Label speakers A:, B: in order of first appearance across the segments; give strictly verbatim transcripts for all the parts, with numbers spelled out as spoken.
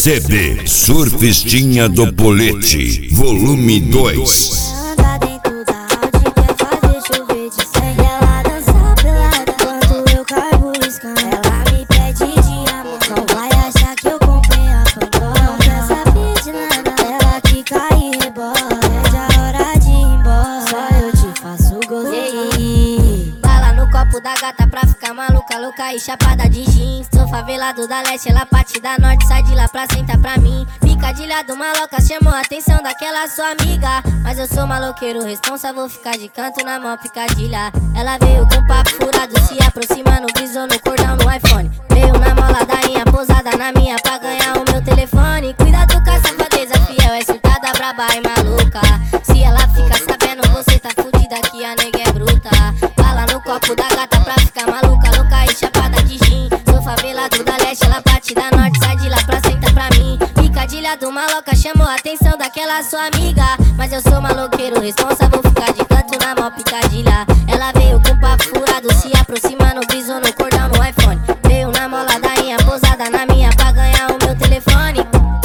A: C D Surfistinha do Polete, volume dois.
B: Anda dentro da Audi, quer fazer chover de cem. Ela dança pelada enquanto eu caio buliscando. Ela me pede de amor, não vai achar que eu comprei a Pandora. Não quer saber de nada, ela que cai e rebola. É a hora de ir embora, só eu te faço gozar. Bala no copo da gata pra ficar maluca, louca e chapada de jeans. Sou favelado da leste, ela parte da norte, sai de lá pra sentar pra mim. Picadilha maloca chamou a atenção daquela sua amiga, mas eu sou maloqueiro responsa, vou ficar de canto na mão picadilha. Ela veio com papo furado, se aproximando, brisou no cordão no iPhone. Veio na mola da minha, posada na minha pra ganhar o meu telefone. Cuidado com a safadeza, fiel, é surtada, braba e maluca. Se ela fica sabendo, você tá fudida, que a nega é bruta. Bala no copo da gata pra ficar maluca, louca e chapada de gin. Sou favelado da leste, ela parte da norte, sai de lá pra sentar pra mim. Picadilha do maloca chamou a atenção daquela sua amiga, mas eu sou maloqueiro responsa, vou ficar de canto na mó picadilha. Ela veio com papo furado, se aproximando, brisou no cordão no iPhone. Veio na mola da minha, posada na minha pra ganhar o meu telefone.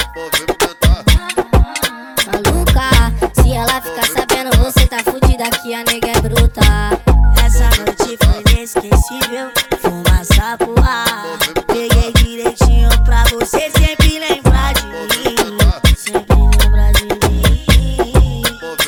B: Maluca, se ela ficar sabendo, você tá fudida, que a nega é bruta.
C: Essa noite foi inesquecível, fumaça pro ar. Peguei direitinho pra você sempre lembrar de mim, sempre lembrar de mim.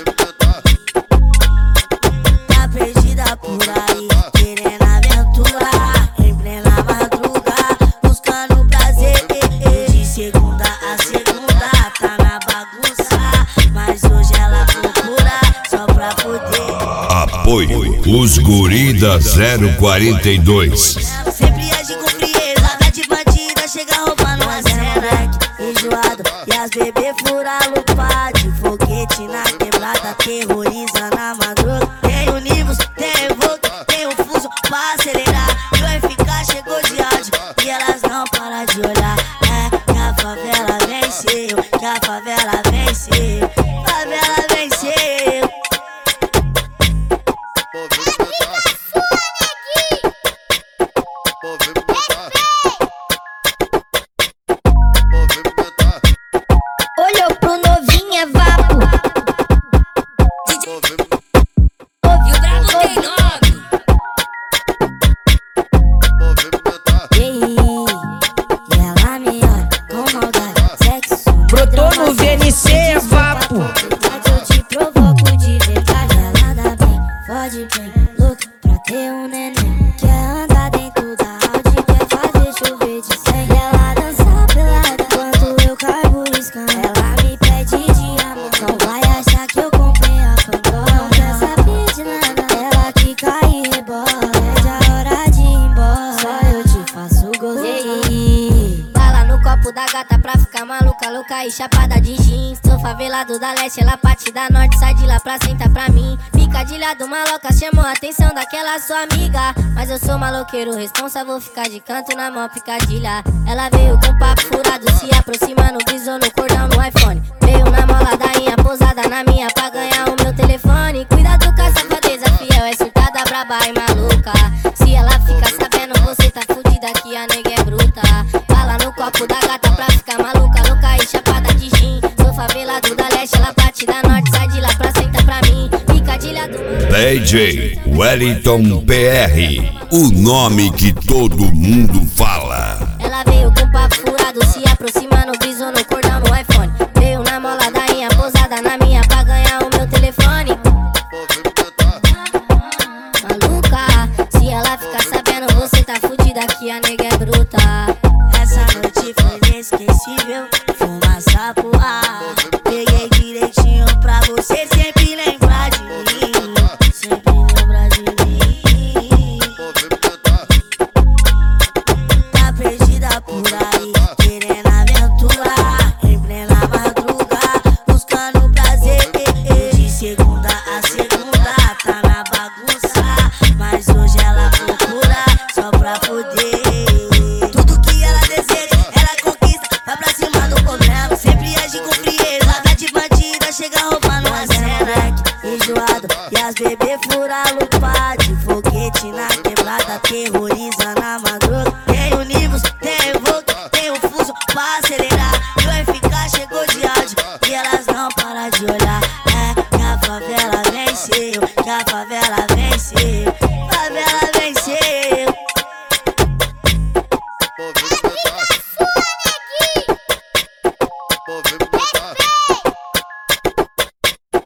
C: Tá perdida por aí, querendo aventurar, em plena madruga, buscando prazer. De segunda a segunda tá na bagunça, mas hoje ela procura só pra poder.
A: Apoio Os Guri da zero quarenta e dois.
C: Sempre age com frieza, tá de bandida, chega roubando uma cena enjoado. E as bebê fura lupa de foguete na quebrada, terroriza na madruga. Tem o Nivus, tem o Evoque, tem o Fuso pra acelerar. E o F K chegou de áudio e elas não param de olhar. É que a favela venceu, que a favela venceu, favela venceu.
B: Olhou pro novinho, é vapo.
D: E o brabo tem nome.
B: E ela me olha com maldade, sexo.
E: Brotou no V N C, é vapo.
B: Eu te provoco de verdade. Ela dá bem, fode bem, louca pra ter um neném. Quer andar dentro da Audi, quer fazer chover de cem. Ela dança pelada enquanto eu caio buliscando. Ela me pede de amor, não vai achar que eu comprei a Pandora. Não quer saber de nada, ela que cai e rebola. É a hora de ir embora, só eu te faço gozar. Bala no copo da gata pra ficar maluca, louca e chapada de jeans. Sou favelado da leste, ela parte da norte, sai de lá pra sentar pra mim. Picadilha do maloca chamou a atenção daquela sua amiga, mas eu sou maloqueiro responsa, vou ficar de canto na mão picadilha. Ela veio com papo furado, se aproximando, brisou no cordão no iPhone. Veio na mola da minha, posada na minha pra ganhar o meu telefone. Cuidado com a safadeza, fiel, é surtada, braba e maluca. Se ela fica sabendo, você tá fudida, que a nega é bruta. Bala no copo da gata pra ficar maluca, louca e chapada de gin. Sou favelado da leste, ela parte da norte, sai de lá pra sentar pra mim. Picadilha do
A: D J Wellington P R, o nome que todo mundo fala.
B: Ela veio com papo furado, se aproximando, brisou no cordão no iPhone. Veio na mola da minha, posada na minha pra ganhar o meu telefone. Maluca, se ela ficar sabendo, você tá fudida, que a nega é bruta.
C: Essa noite foi inesquecível, fumaça pro ar. Peguei direitinho pra você sempre lembrar de mim, sempre lembrar de mim. Tá perdida por aí, querendo aventurar, em plena madruga, buscando prazer. De segunda a segunda tá na bagunça, mas hoje ela procura só pra poder. Tudo que ela deseja, ela conquista, vai pra cima do problema. Sempre age com frieza, tá de bandida, chega roubando uma cena enjoado. E as bebê fura lupa de foguete na